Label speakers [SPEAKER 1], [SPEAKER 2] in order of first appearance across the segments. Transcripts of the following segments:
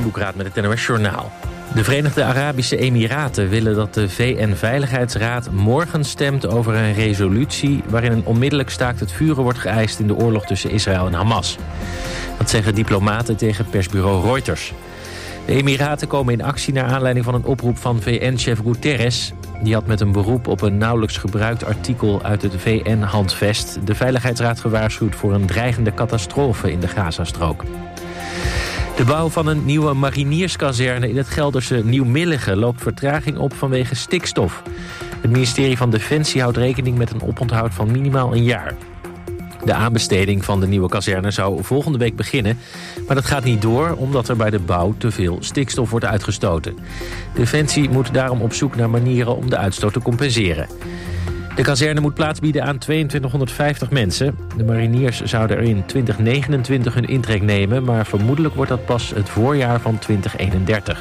[SPEAKER 1] Kasboekraad met het NOS Journaal. De Verenigde Arabische Emiraten willen dat de VN-veiligheidsraad morgen stemt over een resolutie waarin een onmiddellijk staakt het vuren wordt geëist in de oorlog tussen Israël en Hamas. Dat zeggen diplomaten tegen persbureau Reuters. De Emiraten komen in actie naar aanleiding van een oproep van VN-chef Guterres. Die had met een beroep op een nauwelijks gebruikt artikel uit het VN-handvest de Veiligheidsraad gewaarschuwd voor een dreigende catastrofe in de Gazastrook. De bouw van een nieuwe marinierskazerne in het Gelderse Nieuw-Milligen loopt vertraging op vanwege stikstof. Het ministerie van Defensie houdt rekening met een oponthoud van minimaal een jaar. De aanbesteding van de nieuwe kazerne zou volgende week beginnen, maar dat gaat niet door omdat er bij de bouw te veel stikstof wordt uitgestoten. Defensie moet daarom op zoek naar manieren om de uitstoot te compenseren. De kazerne moet plaats bieden aan 2250 mensen. De mariniers zouden er in 2029 hun intrek nemen, maar vermoedelijk wordt dat pas het voorjaar van 2031.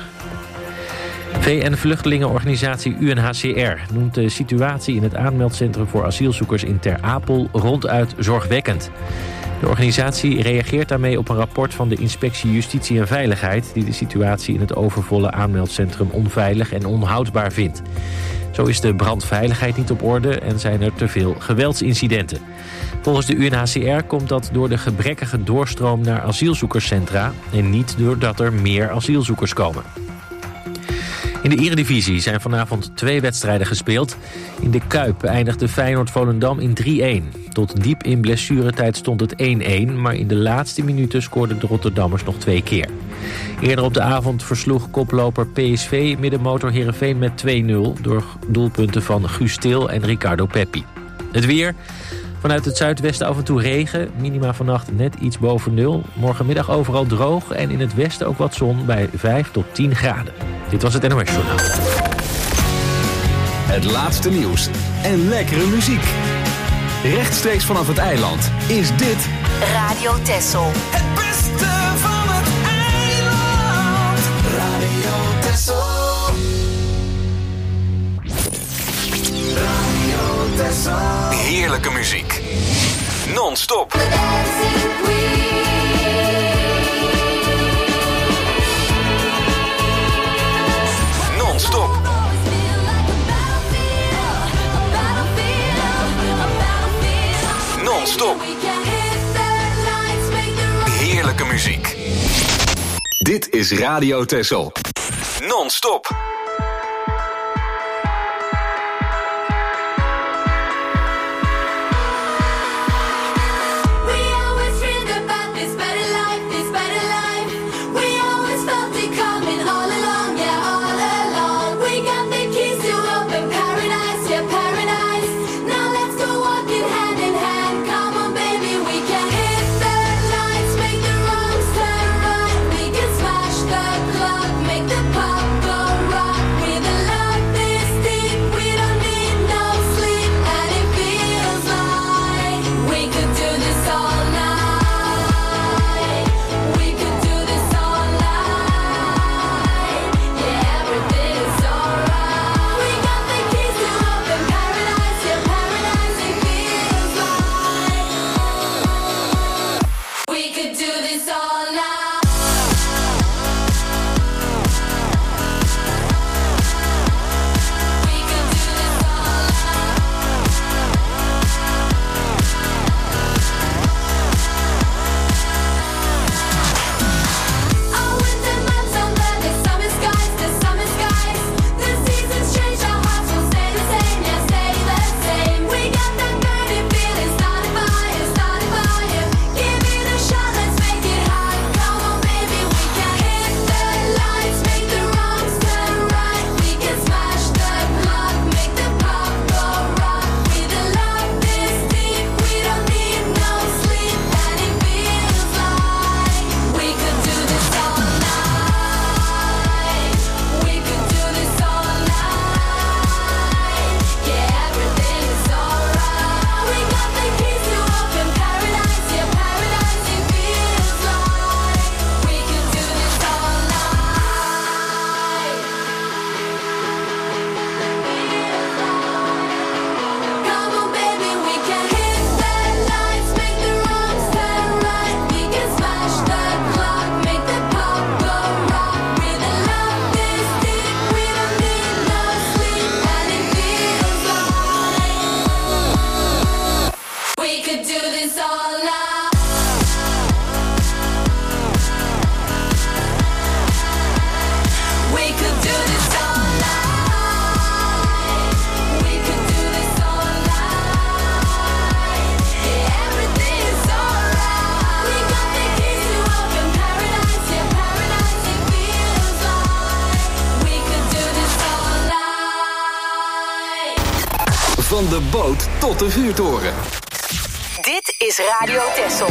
[SPEAKER 1] VN-vluchtelingenorganisatie UNHCR noemt de situatie in het aanmeldcentrum voor asielzoekers in Ter Apel ronduit zorgwekkend. De organisatie reageert daarmee op een rapport van de Inspectie Justitie en Veiligheid die de situatie in het overvolle aanmeldcentrum onveilig en onhoudbaar vindt. Zo is de brandveiligheid niet op orde en zijn er te veel geweldsincidenten. Volgens de UNHCR komt dat door de gebrekkige doorstroom naar asielzoekerscentra en niet doordat er meer asielzoekers komen. In de Eredivisie zijn vanavond 2 wedstrijden gespeeld. In de Kuip eindigde Feyenoord-Volendam in 3-1. Tot diep in blessuretijd stond het 1-1... maar in de laatste minuten scoorden de Rotterdammers nog 2 keer. Eerder op de avond versloeg koploper PSV middenmotor Heerenveen met 2-0... door doelpunten van Guus Til en Ricardo Peppi. Het weer. Vanuit het zuidwesten af en toe regen. Minima vannacht net iets boven 0. Morgenmiddag overal droog en in het westen ook wat zon bij 5 tot 10 graden. Dit was het NOS Journaal.
[SPEAKER 2] Het laatste nieuws en lekkere muziek. Rechtstreeks vanaf het eiland is dit
[SPEAKER 3] Radio Texel.
[SPEAKER 4] Het beste van het eiland. Radio Texel. Radio Texel.
[SPEAKER 2] heerlijke muziek. Non-stop. Non-stop. Non-stop. Heerlijke muziek. Dit is Radio Texel. Non-stop.
[SPEAKER 5] Rock, make the pop go rock.
[SPEAKER 2] Van de boot tot de vuurtoren.
[SPEAKER 3] Dit is Radio Texel.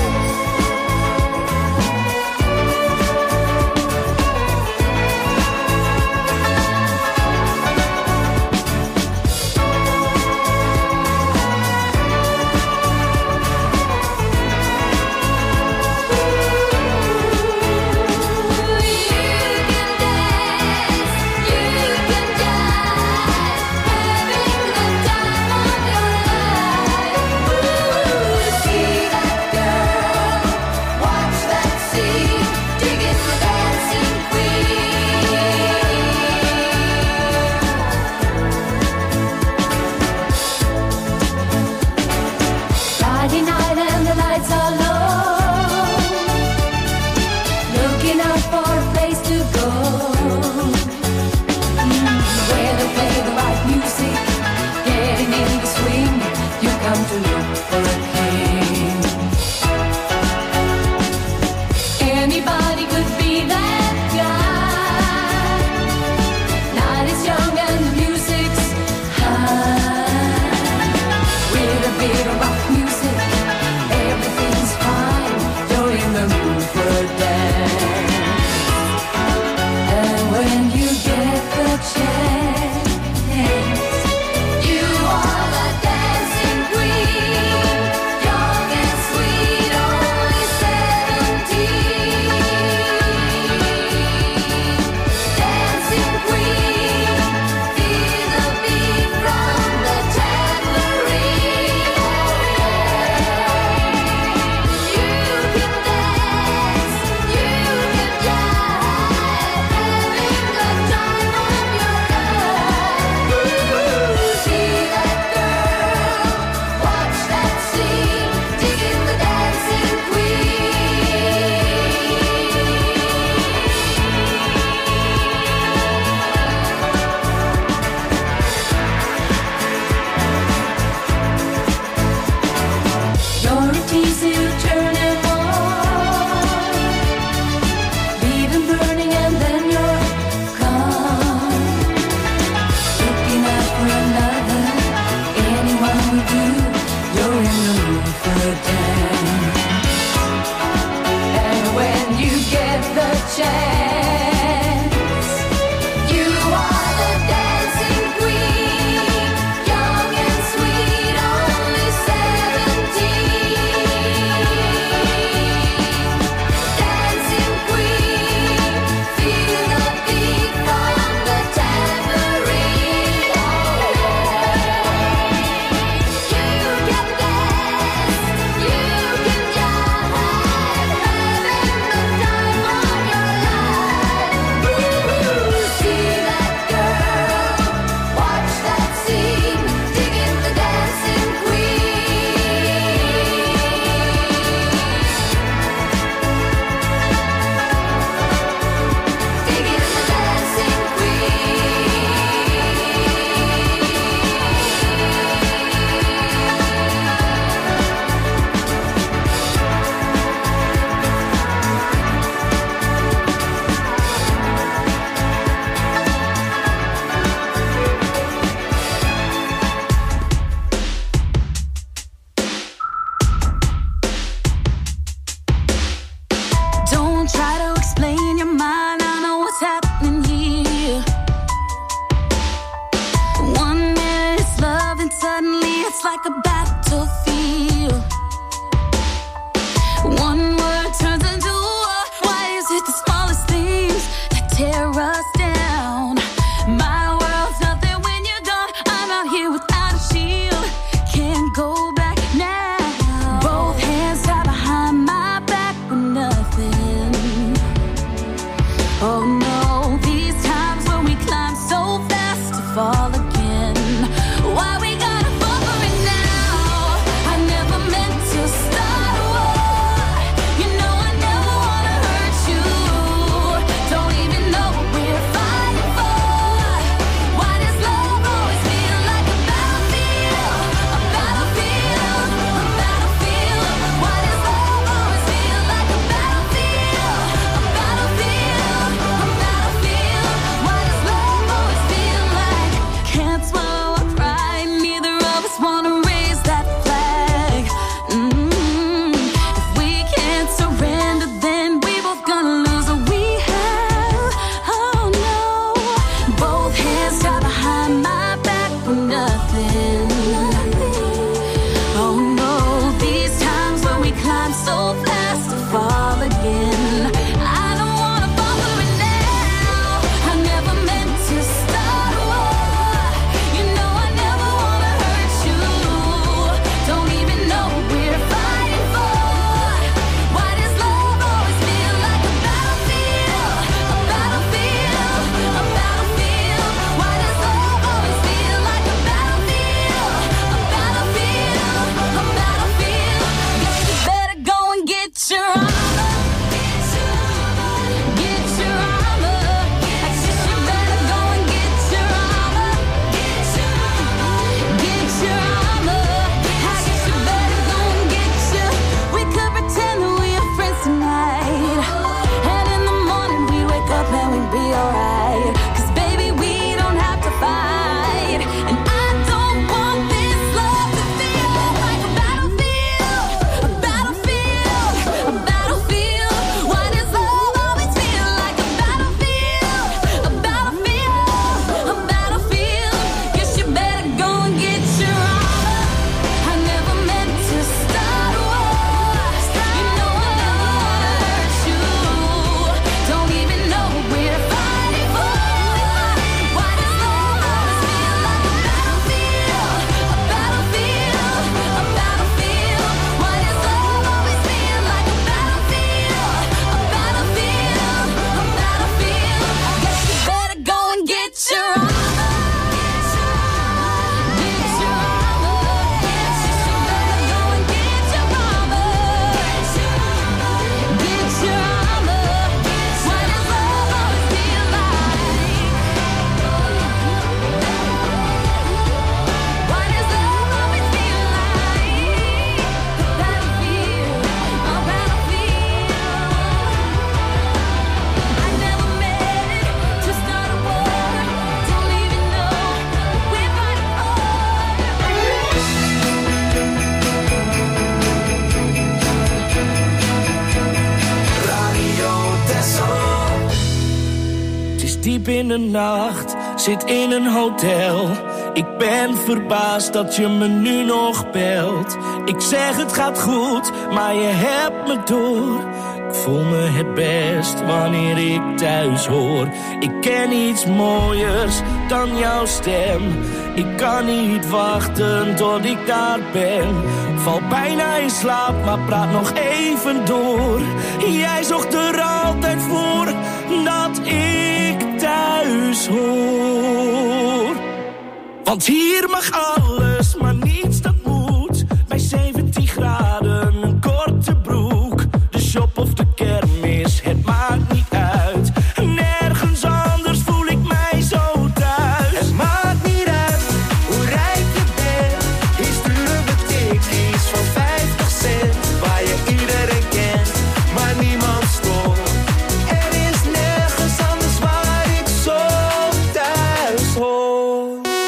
[SPEAKER 5] diep in de nacht, zit in een hotel. Ik ben verbaasd dat je me nu nog belt. Ik zeg het gaat goed, maar je hebt me door. Ik voel me het best wanneer ik thuis hoor. Ik ken iets mooiers dan jouw stem. Ik kan niet wachten tot ik daar ben. Val bijna in slaap, maar praat nog even door. Jij zorgt er altijd voor dat ik thuis hoor. Want hier mag alles, maar niets dat moet. Bij 17 graden, een korte broek. De shop of de kermis, het maakt niet uit. Nergens anders voel ik mij zo thuis.
[SPEAKER 4] Het maakt niet uit hoe rijk je bent. Hier sturen we tikkies van 50 cent. Waar je iedereen kent, maar niemand stoort. Er is nergens anders waar ik zo thuis hoor.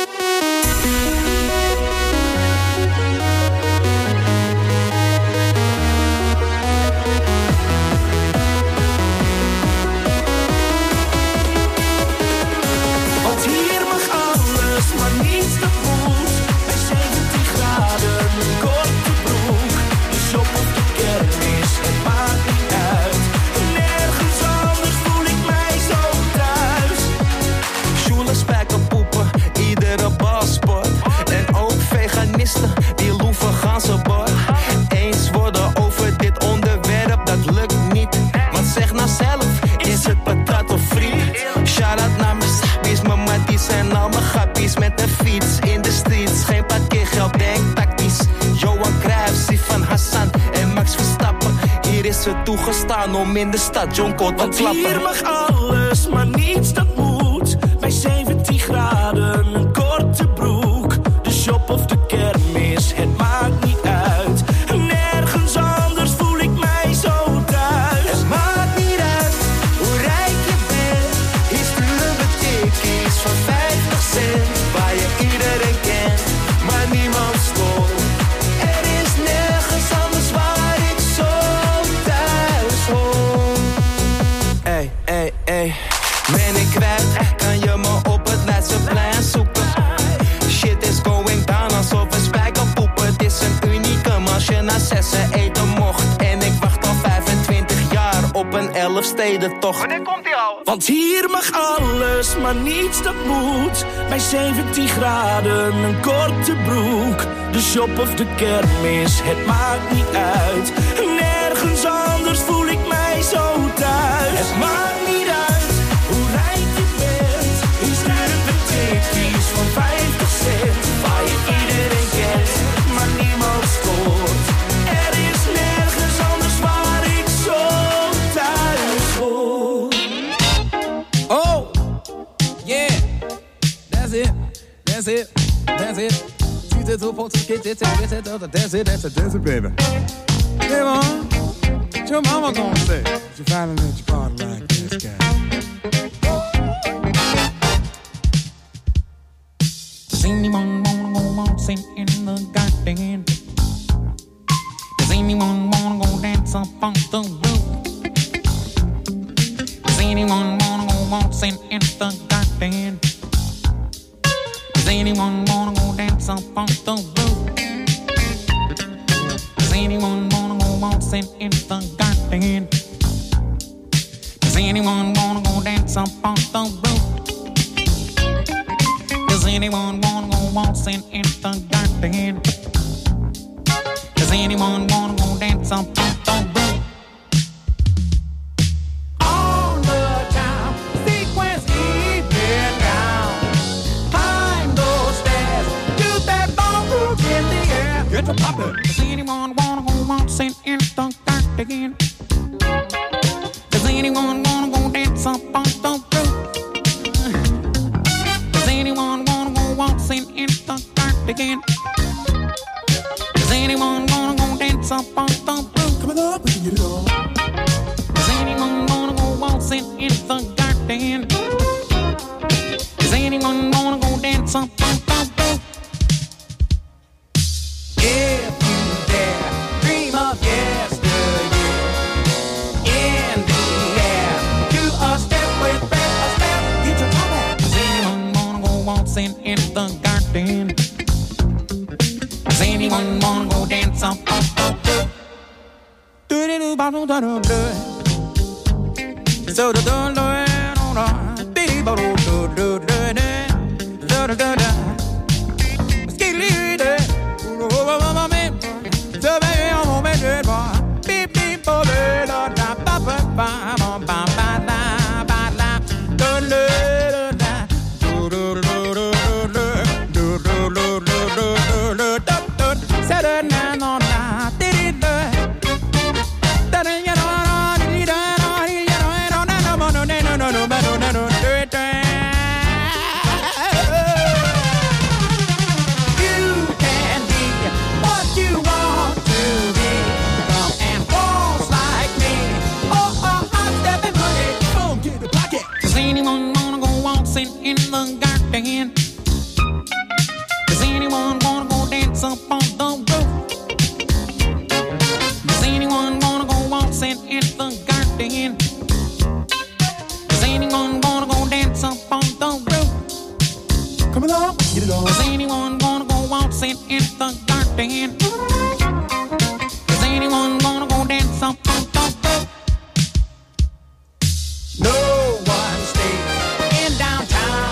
[SPEAKER 5] Want hier mag alles, maar niets dat moet. Bij 17 graden, een korte broek. De shop of de kermis, het maakt niet uit. Nergens anders voel ik mij zo thuis.
[SPEAKER 4] Sjoelen, spijkerpoepen, iedere balsport. En ook veganisten, die loeven ganzenbord. Eens worden over dit onderwerp, dat lukt niet. Want zeg nou zelf, is het patat of friet? Shout-out naar mijn sabbies, mijn matties en al mijn grappies. Met een fiets in de streets, geen parkeergeld, denk tactisch. Johan Cruijff, Sifan Hassan en Max Verstappen. Hier is het toegestaan om in de stad Jonko te
[SPEAKER 5] Want
[SPEAKER 4] klappen.
[SPEAKER 5] hier mag alles, maar niets dat moet. Bij 17 graden, een korte broek. De shop of de kermis, het maakt niet uit. Nergens anders voel ik mij zo thuis.
[SPEAKER 4] Het maakt niet uit hoe rijk je bent. Hier sturen we tikkies van 50 cent. Waar je iedereen kent, maar niemand stoort. Er is nergens anders waar ik zo thuis hoor. Ey, ey, ey. Ben ik kwijt, kan je me op het Leidseplein zoeken. Shit is going down alsof een spijkerpoepen. Het is een unicum als je naar 6 eten mocht. En ik wacht al 25 jaar op een 11-stedentocht. Wanneer komt die al?
[SPEAKER 5] Want hier mag alles, maar niets dat moet. Bij 17 graden, een korte broek. De shop of de kermis, het maakt niet uit. Nergens anders voel ik mij zo thuis. Het maakt niet uit hoe rijk je bent. Hier sturen we tikkies van 50 cent. Waar je iedereen kent, maar niemand stoort. Er is nergens anders waar ik zo thuis hoor.
[SPEAKER 6] Oh, yeah, that's it, that's it, that's it. That's it, baby. Hey, Mom, what your mama gonna say? You finally let your party like this guy. Does anyone wanna go waltzing in the garden? Does anyone wanna go dance up on the roof? Does anyone wanna go waltzing in the garden? Does anyone wanna go dance up on the roof? Does anyone wanna go waltzing in the garden? Does anyone wanna go dance up on the roof? Does anyone wanna go waltzing in the garden? Does anyone wanna go dance up on the roof? On the time, sequence even down. Climb those stairs, do that ballroom in the air. Get the poppin'. Does anyone wanna go waltzing in the garden? Does anyone wanna go dance up on the roof? Does anyone wanna go waltzing in the garden? Does anyone wanna go dance up on the roof? Coming up, we can get it on. Does anyone wanna go waltzing in the garden? Does anyone wanna go dance up on the roof? If you dare dream of yesteryear, in the air, do a step with Fred Astaire. waltzing in the garden? Does anyone wanna go dance up? So the Does anyone wanna go dance up on the roof? Does anyone wanna go waltzing in the garden? Does anyone wanna go dance up on the roof? Come along, get it on. Does anyone wanna go waltzing in the garden? Does anyone wanna go dance up on the roof? No one stays in downtown.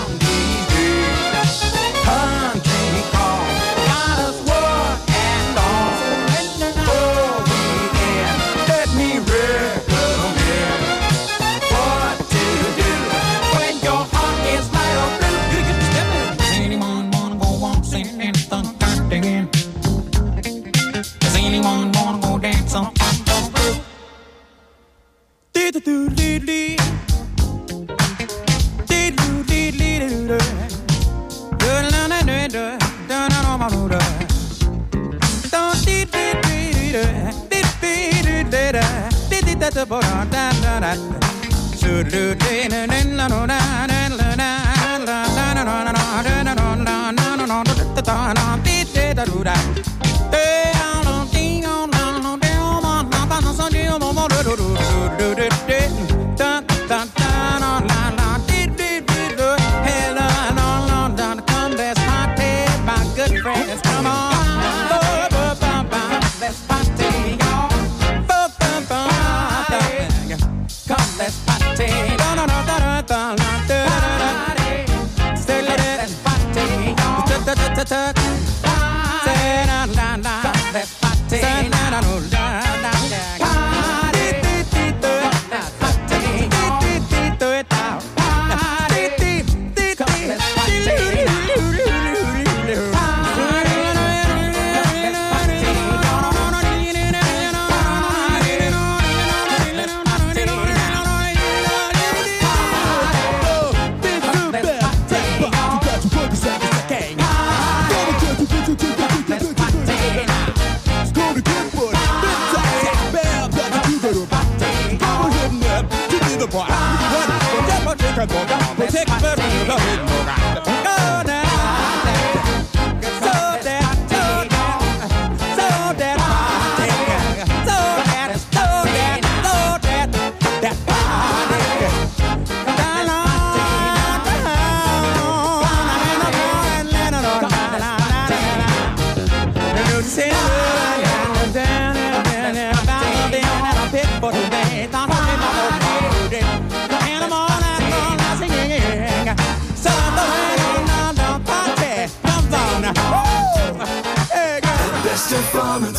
[SPEAKER 4] Van het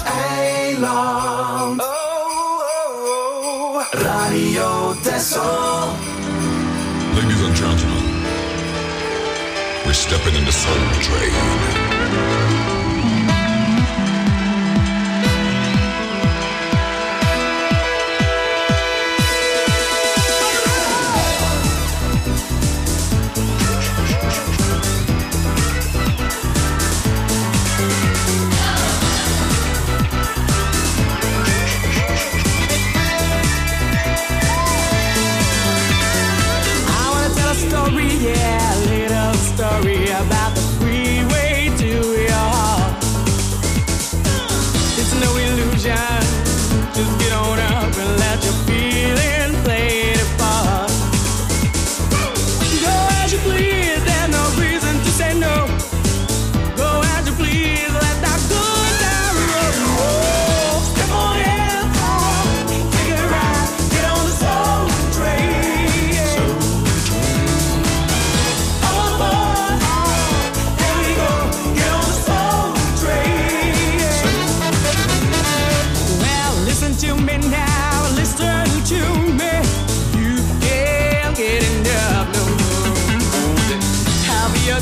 [SPEAKER 4] eiland. Radio Texel.
[SPEAKER 7] Ladies and gentlemen, we're stepping in the soul train.
[SPEAKER 6] Story about the freeway to your heart.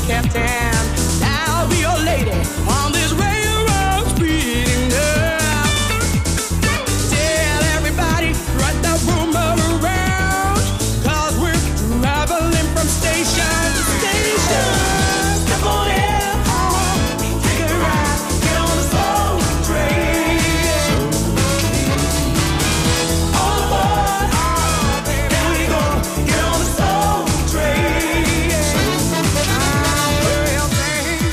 [SPEAKER 5] captain. I'll be your lady on this railroad speeding up. Tell everybody, right the rumor around, 'cause we're traveling from station to station. Step on in, take a ride, get on the soul train. All aboard, there we go, get on the soul train. Well, baby.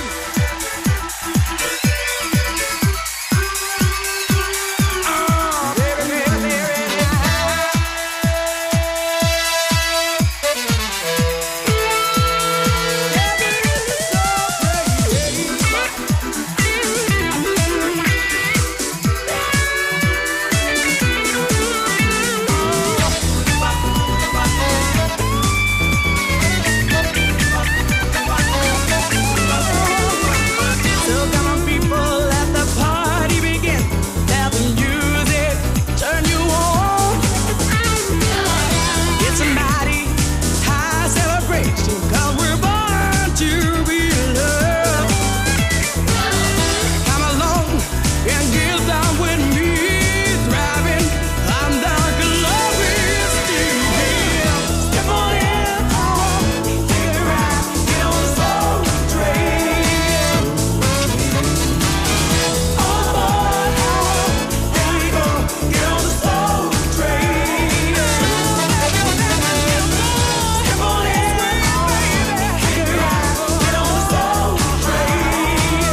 [SPEAKER 5] So come on, people, let the party begin. Let the music turn you on. It's a mighty high celebration, 'cause we're born to be loved. Come along and get down with me, driving on down Columbia Street. Step on in, take a ride, get on the soul train. All aboard, there we go, get on the soul train. Step on in, take a ride, get on the soul train.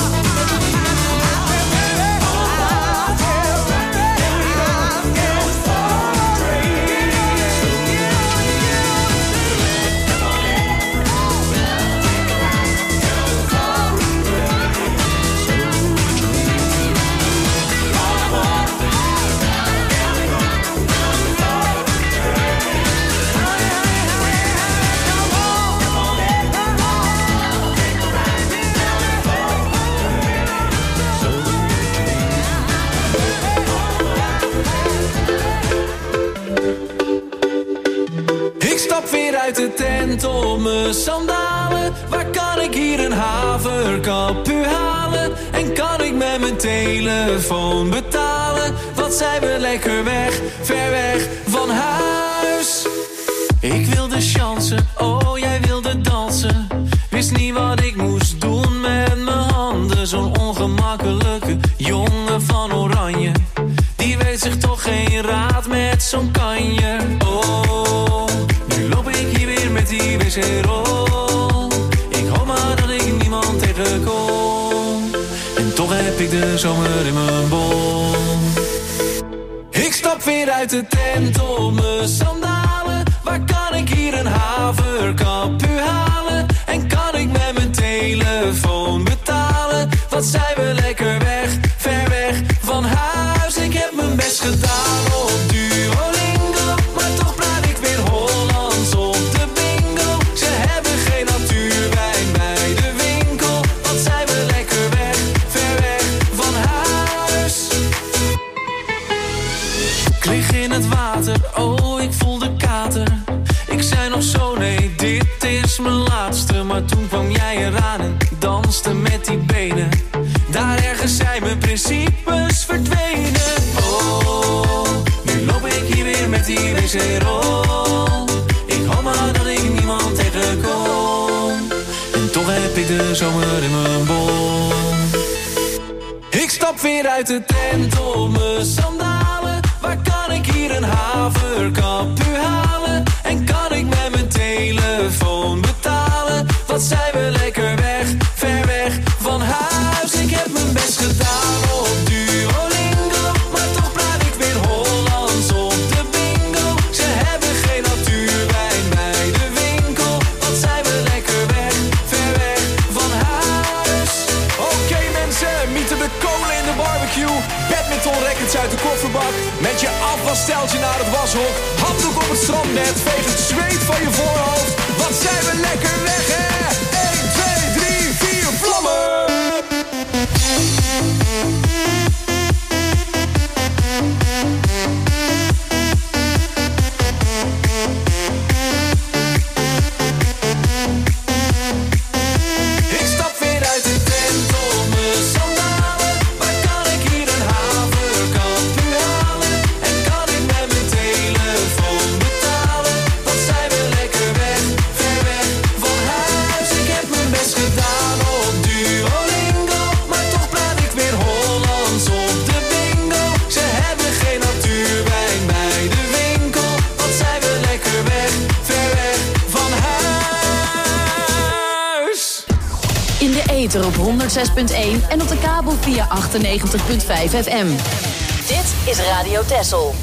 [SPEAKER 5] Ik stap weer uit de tent op mijn sandalen. Waar kan ik hier een haverkapu halen? En kan ik met mijn telefoon betalen? Wat zijn we lekker weg, ver weg van huis. Ik wilde chansen, oh jij wilde dansen. Wist niet wat ik moest doen met mijn handen. Zo'n ongemakkelijke jongen van Oranje, die weet zich toch geen raad met zo'n kanjer. Oh, nu loop ik hier weer met die wc-rol. Ik hoop maar dat ik niemand tegenkom. En toch heb ik de zomer in mijn bol. Ik stap weer uit de tent op mijn sandalen. Waar kan ik hier een haverkapu halen? En kan ik met mijn telefoon betalen? Wat zijn we lekker weg, ver weg van huis. Ik heb mijn best gedaan op Duolingo, maar toch praat ik weer Hollands op de bingo. Ze hebben geen natuurwijn bij de winkel. Wat zijn we lekker weg, ver weg van huis. Ik lig in het water, oh ik voel de kater. Ik zei nog zo, nee, dit is mijn laatste. Maar toen kwam jij eraan en danste met die benen. Daar ergens zijn mijn principes verdwenen. Oh, nu loop ik hier weer met die wc-rol. Ik hoop maar dat ik niemand tegenkom. En toch heb ik de zomer in mijn bol. Ik stap weer uit de tent op mijn sandalen. Waar kan ik hier een haverkapu halen? En kan ik met mijn telefoon betalen? Wat zijn we lekker weg, ver weg van huis. Ik heb mijn best gedaan op Duolingo, maar toch praat ik weer Hollands op de bingo. Ze hebben geen natuurwijn bij de winkel. Wat zijn we lekker weg, ver weg van huis. Oké mensen, mieten de kolen in de barbecue. Badminton rackets uit de kofferbak. Met je afwassteltje naar het washok. Handdoek op het strandnet, veeg het zweet van je voorhoofd. Wat zijn we lekker weg hè. 1, 2, 3, 4, vlammen.
[SPEAKER 8] ether op 106.1 en op de kabel via 98.5 FM.
[SPEAKER 3] Dit is Radio Texel.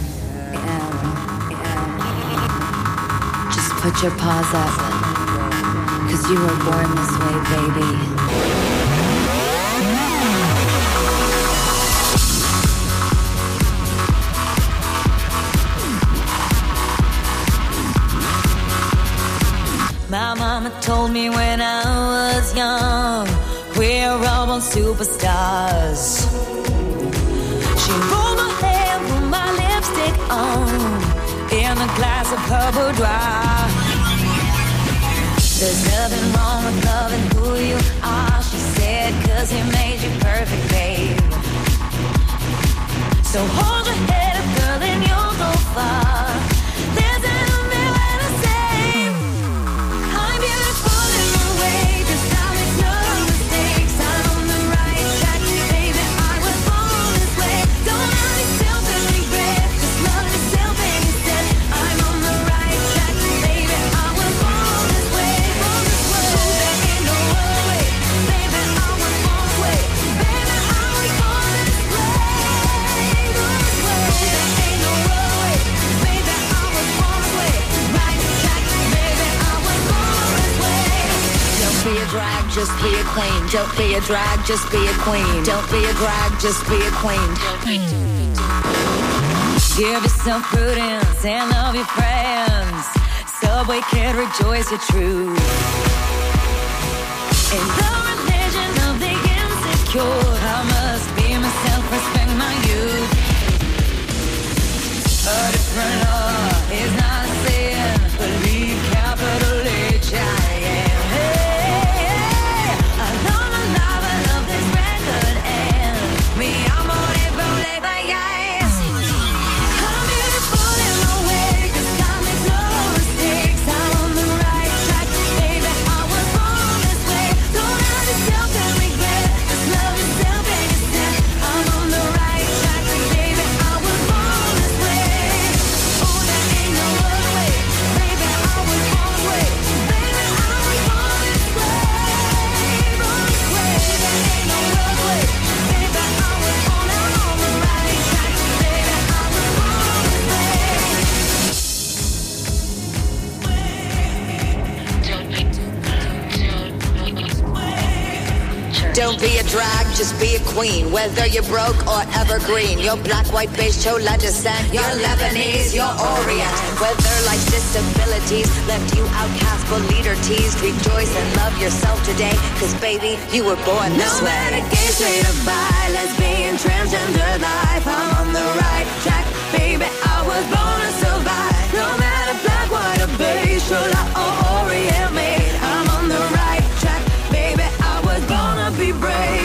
[SPEAKER 9] Just put your paws up, 'cause you were born this way, baby.
[SPEAKER 10] My mama told me when I was young, we're all born superstars. She rolled my hair, put my lipstick on, in a glass of her boudoir. There's nothing wrong with loving who you are, she said, 'cause he made you perfect, babe. So hold your head up, girl, and you'll go far. There's an just be a queen. Don't be a drag, just be a queen. Don't be a drag, just be a queen. Give yourself prudence and love your friends. Subway kid, rejoice your truth. In the religion of the insecure, I must be myself, respect my youth. A different law is not a sin. Believe capital H I am.
[SPEAKER 11] Don't be a drag, just be a queen. Whether you're broke or evergreen, you're black, white, beige, chola descent, you're Lebanese, you're Orient. Whether life's disabilities left you outcast but leader teased, rejoice and love yourself today, 'cause baby, you were born this way. No matter gay, straight or bi, lesbian, transgender life, I'm on the right track, baby, I was born to survive. No matter black, white or beige, chola or Orient made, I'm on the right track, baby, I was born to be brave.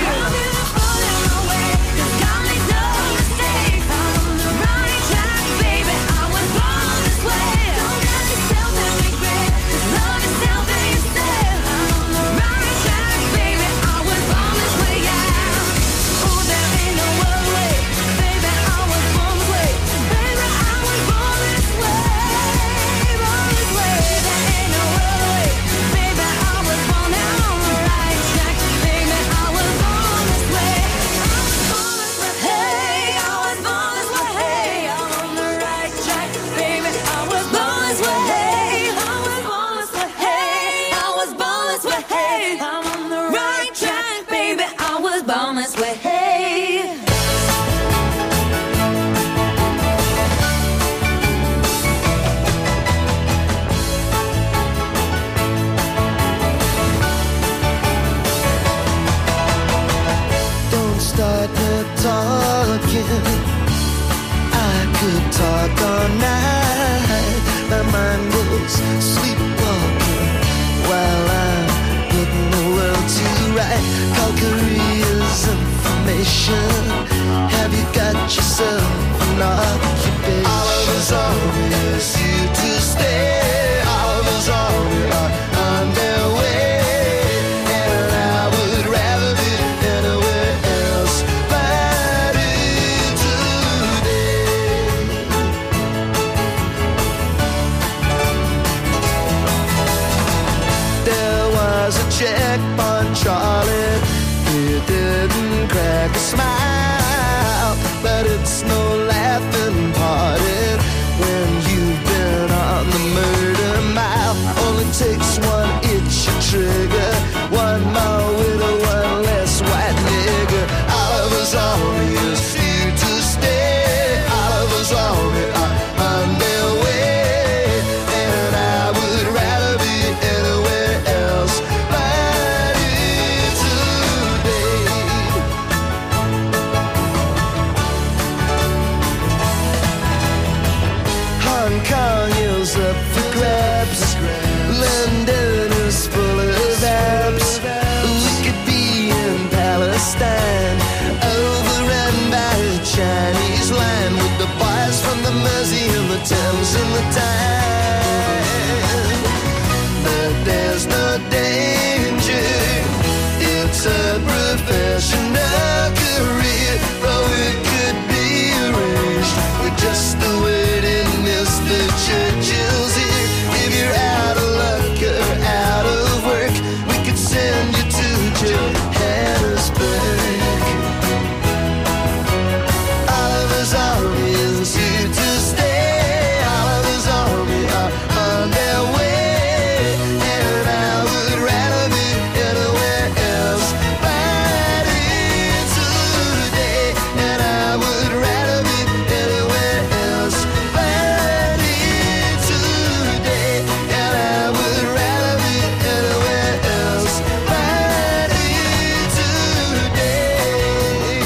[SPEAKER 4] I could talk all night. My mind goes sleepwalking while I'm putting the world to right. Call careers information. Have you got yourself an occupation? All of us always you to stay. All of us always are on their way. And I would rather be anywhere else. Yeah. neck on Charlie. He didn't crack a smile, but it's no laughing party when you've been on the murder mile. Only takes one itch a trigger, one more widow, one less white nigger. Oliver's army is here to stay. Oliver's army are on their way, and I would rather be anywhere else but here today. Hong Kong is up for grabs. London is full of apps. We could be in Palestine, overrun by a Chinese line, with the boys from the Mersey and the Thames and the Tyne. But there's no danger, it's a professional career, or it could be arranged with just the waiting Mr. Churchill's here. If you're out of luck or out of work, we could send you to Johannesburg. Oliver's army is here to stay. Oliver's army are on their way, and I would rather be anywhere else but here today. And I would rather be anywhere else but here today. And I would rather be anywhere else but here today.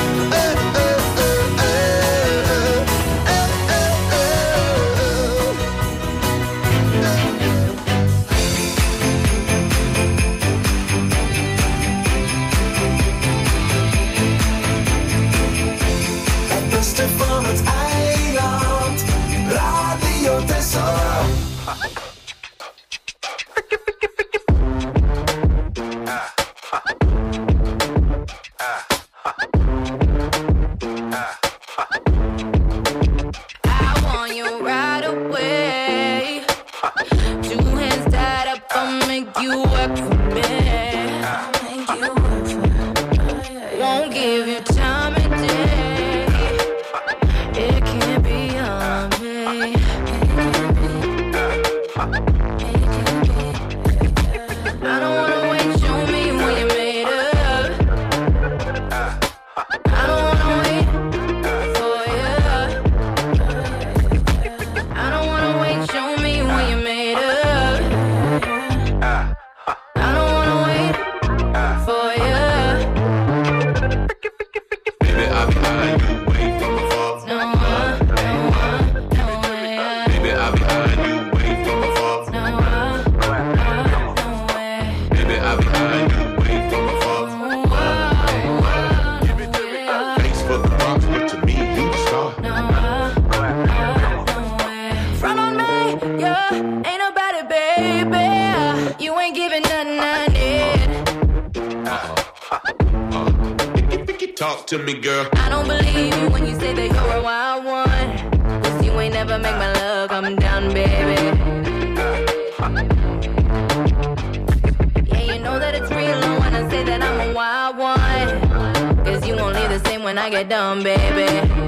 [SPEAKER 4] Het beste van het eiland, Radio Texel.
[SPEAKER 10] I want you right away. Two hands tied up, I'll make you work for me. Make you work for me. Won't give you time of day. It can't be on me. I don't wanna wait, show me what you made of. I don't wanna wait for you. I don't wanna wait, show me what you made of. I don't wanna wait for you.
[SPEAKER 12] Baby, I'll be behind you, wait from afar.
[SPEAKER 10] No, no way.
[SPEAKER 12] Baby, I'll be behind you, wait from afar.
[SPEAKER 10] No way.
[SPEAKER 12] Baby, I'll be behind you, wait from afar. Thanks for the props, but to me, you the star.
[SPEAKER 10] Front on me, yeah, ain't about it, baby. You ain't giving nothing I need.
[SPEAKER 12] Talk to me, girl.
[SPEAKER 10] I don't believe you when you say that you're a wild one. 'Cause you ain't never make my love come down, baby. Yeah, you know that it's real when I say that I'm a wild one. 'Cause you won't leave the same when I get done, baby.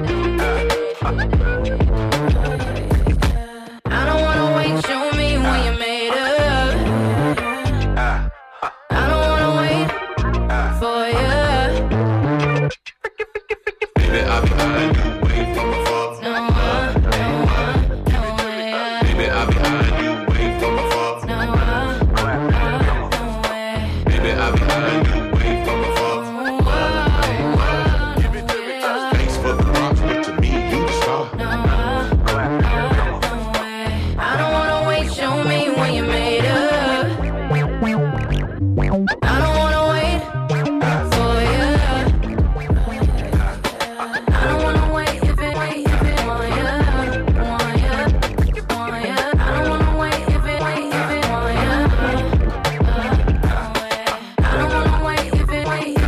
[SPEAKER 10] I don't wanna wait, show me what you made of. I don't wanna wait for you.
[SPEAKER 12] Baby, I'll be behind you, wait from afar.
[SPEAKER 10] No way.
[SPEAKER 12] Baby, I'll be behind you, wait from afar.
[SPEAKER 10] No way.
[SPEAKER 12] Baby, I'll be behind you, wait from afar. Thanks for the props, but to me, you the star.
[SPEAKER 10] I don't wanna wait, show me what you made of. I don't wanna wait for you. I don't wanna wait if it want you. I don't wanna wait if it want you. I don't wanna wait if it want you.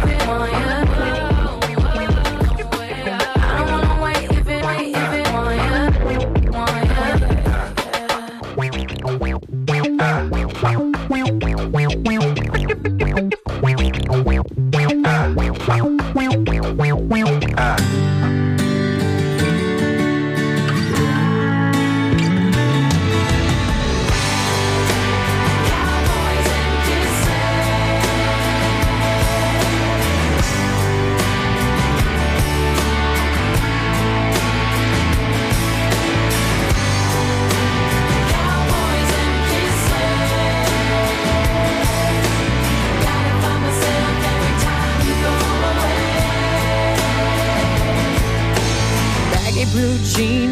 [SPEAKER 10] I don't wanna wait if it want you.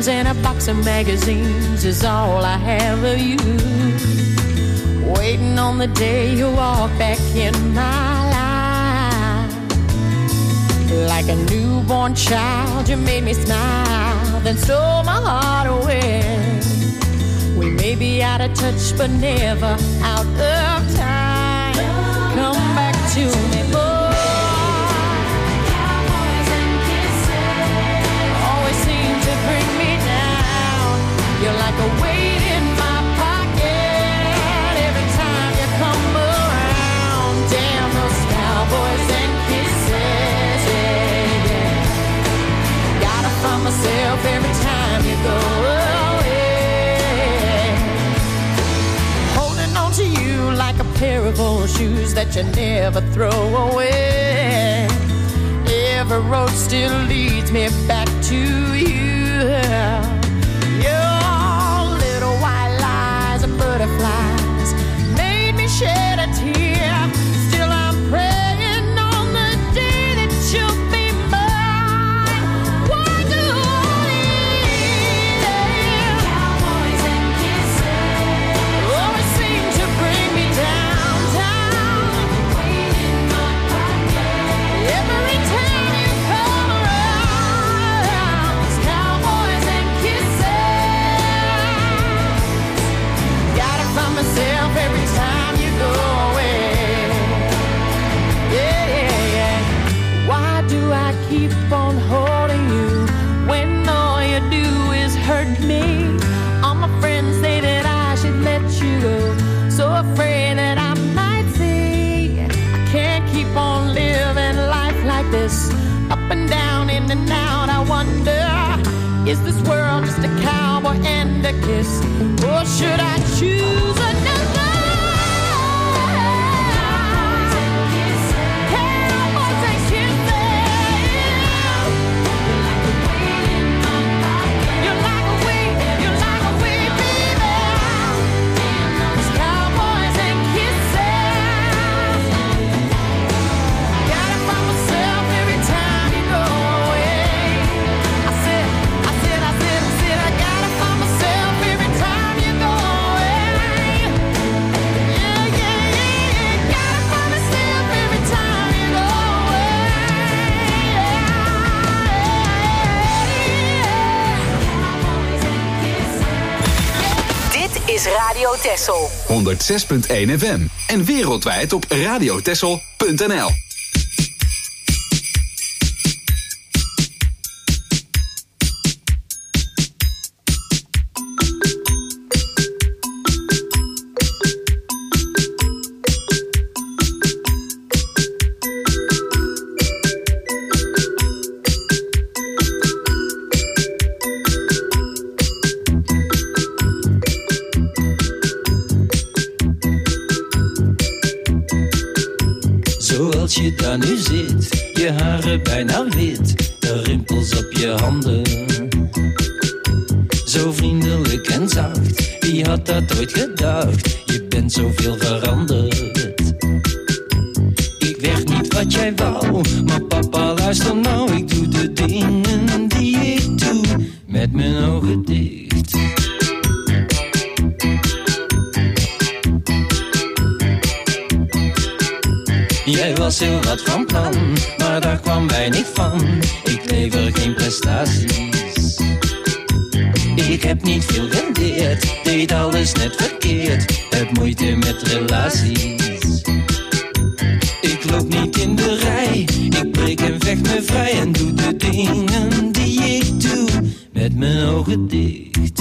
[SPEAKER 13] friends and a box of magazines is all I have of you. Waiting on the day you walk back in my life. Like a newborn child, you made me smile, then stole my heart away. We may be out of touch, but never out of time. Come back to me, boy. You're like a weight in my pocket every time you come around. Damn those cowboys and kisses, yeah, yeah. Gotta find myself every time you go away. Holding on to you like a pair of old shoes that you never throw away. Every road still leads me back to you. Butterflies made me shed a tear. Still I'm praying on the day that you'll be mine. Why do I live? Cowboys and kisses always seem to bring me down, down. Waiting my pocket every time you come around. It's cowboys and kisses. Find myself every time you go away. Yeah, yeah, yeah. Why do I keep on holding you when all you do is hurt me? All my friends say that I should let you go, so afraid that I might see. I can't keep on living life like this, up and down, in and out. I wonder, is this world just a cowboy and a kiss, or should I choose another?
[SPEAKER 3] Is Radio Texel
[SPEAKER 2] 106.1 FM en wereldwijd op radiotexel.nl.
[SPEAKER 14] Zoals je daar nu zit, je haren bijna wit, de rimpels op je handen. Zo vriendelijk en zacht, wie had dat ooit gedacht? Je bent zoveel veranderd. Ik werd niet wat jij wou, maar papa luister nou, ik doe de dingen die ik doe, met mijn ogen dicht. Jij was heel wat van plan, maar daar kwam weinig van. Ik lever geen prestaties. Ik heb niet veel rendeerd, deed alles net verkeerd. Heb moeite met relaties. Ik loop niet in de rij, ik breek en vecht me vrij. En doe de dingen die ik doe, met mijn ogen dicht.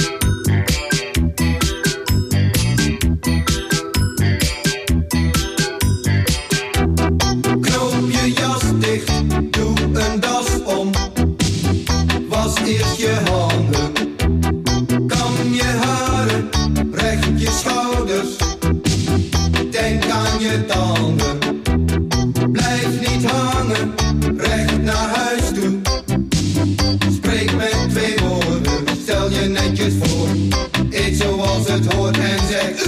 [SPEAKER 15] Eerst je handen, kam je haren, recht je schouders, denk aan je tanden. Blijf niet hangen, recht naar huis toe. Spreek met 2 woorden, stel je netjes voor. Eet zoals het hoort en zeg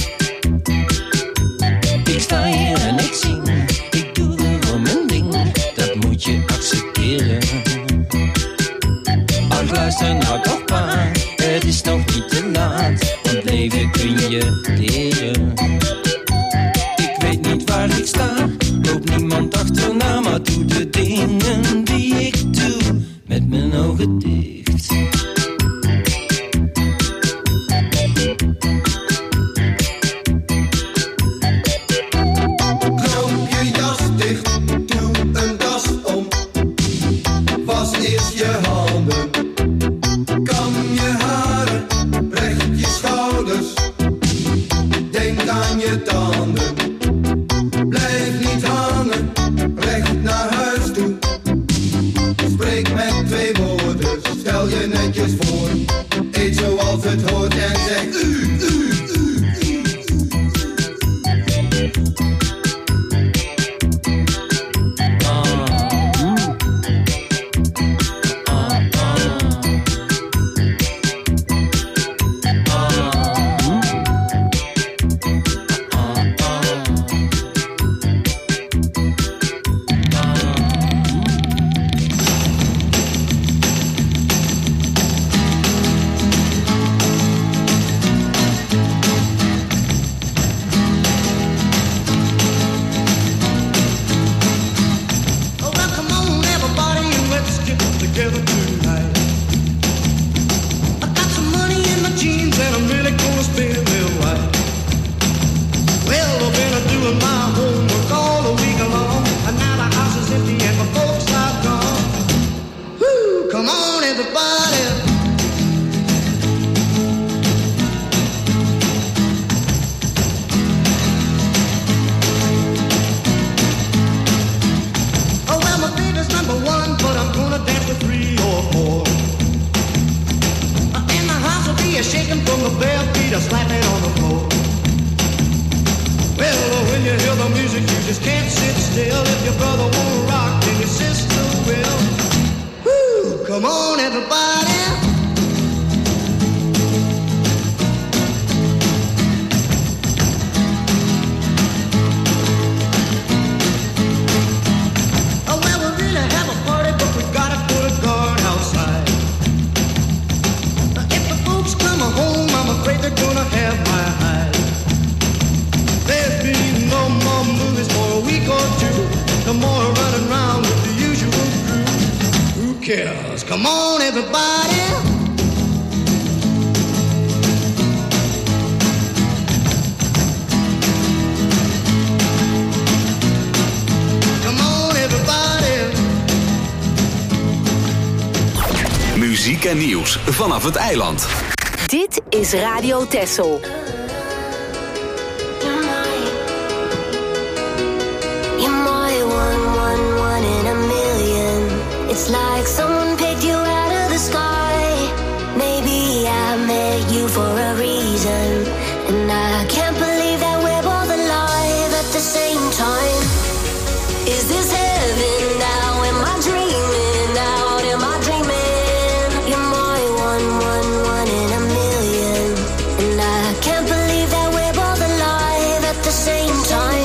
[SPEAKER 15] Ik sta hier en ik zing.
[SPEAKER 14] is nog niet te laat, want leven kun je leren. Ik weet niet waar ik sta, loop niemand achterna, maar doe de dingen die ik doe, met mijn ogen dicht.
[SPEAKER 2] Muziek en nieuws vanaf het eiland.
[SPEAKER 3] Dit is Radio Texel.
[SPEAKER 10] It's like someone picked you out of the sky. Maybe I met you for a reason, and I can't believe that we're both alive at the same time. Is this heaven now? Am I dreaming now? Am I dreaming? You're my one in a million, and I can't believe that we're both alive at the same time.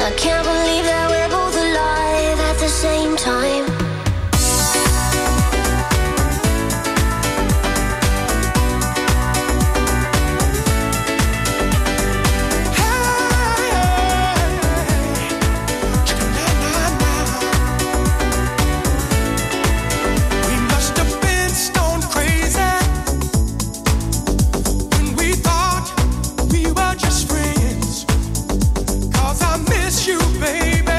[SPEAKER 16] I can't believe that we're both alive at the same time.
[SPEAKER 17] You, baby.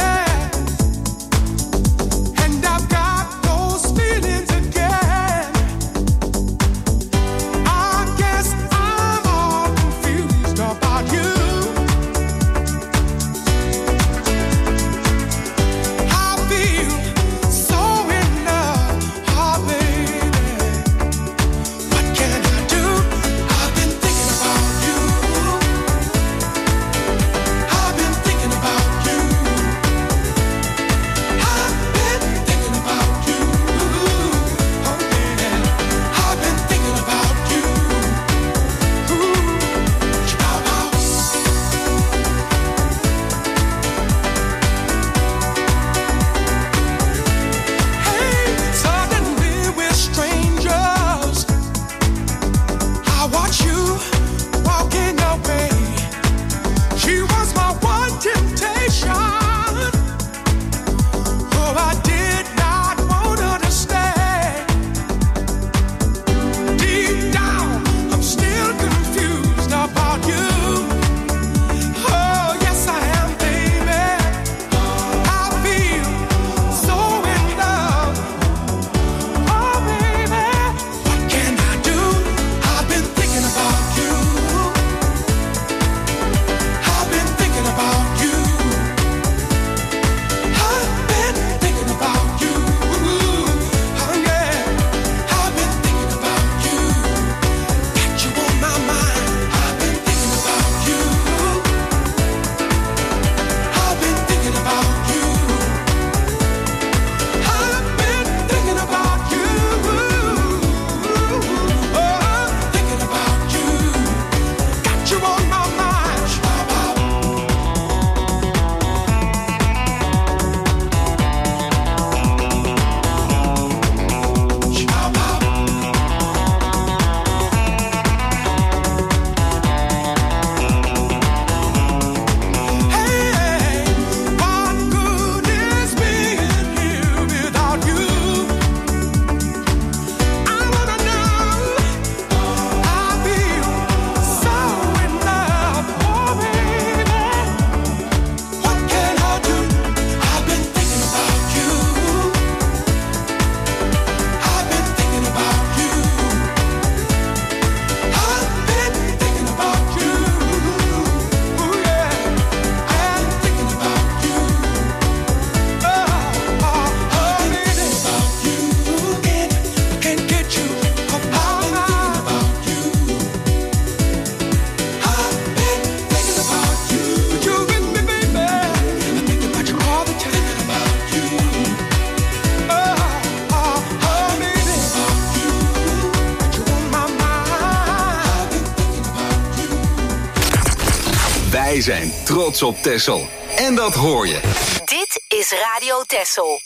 [SPEAKER 2] Wij zijn trots op Texel. En dat hoor je.
[SPEAKER 3] Dit is Radio Texel.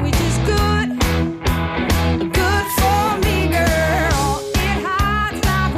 [SPEAKER 16] Good for me, girl. It hides like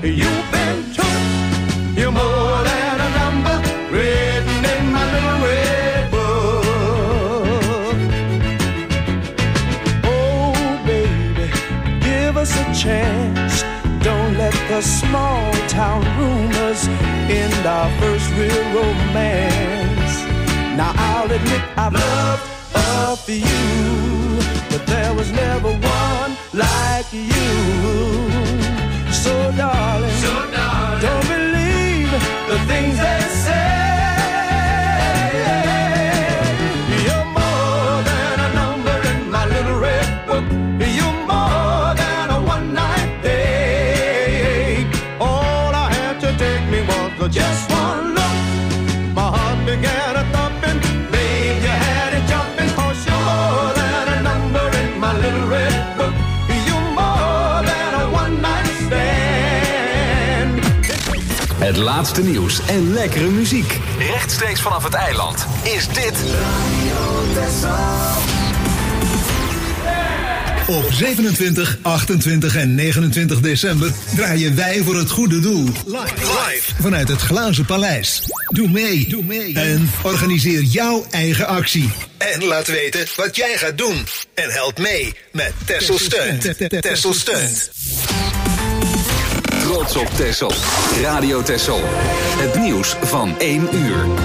[SPEAKER 6] You've been took. You're more than a number written in my little red book. Oh, baby, give us a chance. Don't let the small town rumors end our first real romance. Now I'll admit I've loved a few, but there was never one like you. So darling, don't believe the things they say. You're more than a number in my little red book. You're more than a one-night date. All I had to take me was just one look. My heart began a thumping. Babe, you had it jumping. 'Cause you're more than a number in my little red book. You're more than a one-night stand.
[SPEAKER 2] Het laatste nieuws en lekkere muziek. Rechtstreeks vanaf het eiland is dit
[SPEAKER 17] Op 27, 28 en 29 december draaien wij voor het goede doel. Live. Vanuit het Glazen Paleis. Doe mee. En organiseer jouw eigen actie. En laat weten wat jij gaat doen. En help mee met Texel Steunt. Texel Steunt.
[SPEAKER 2] Trots op Texel. Radio Texel. Het nieuws van 1 uur.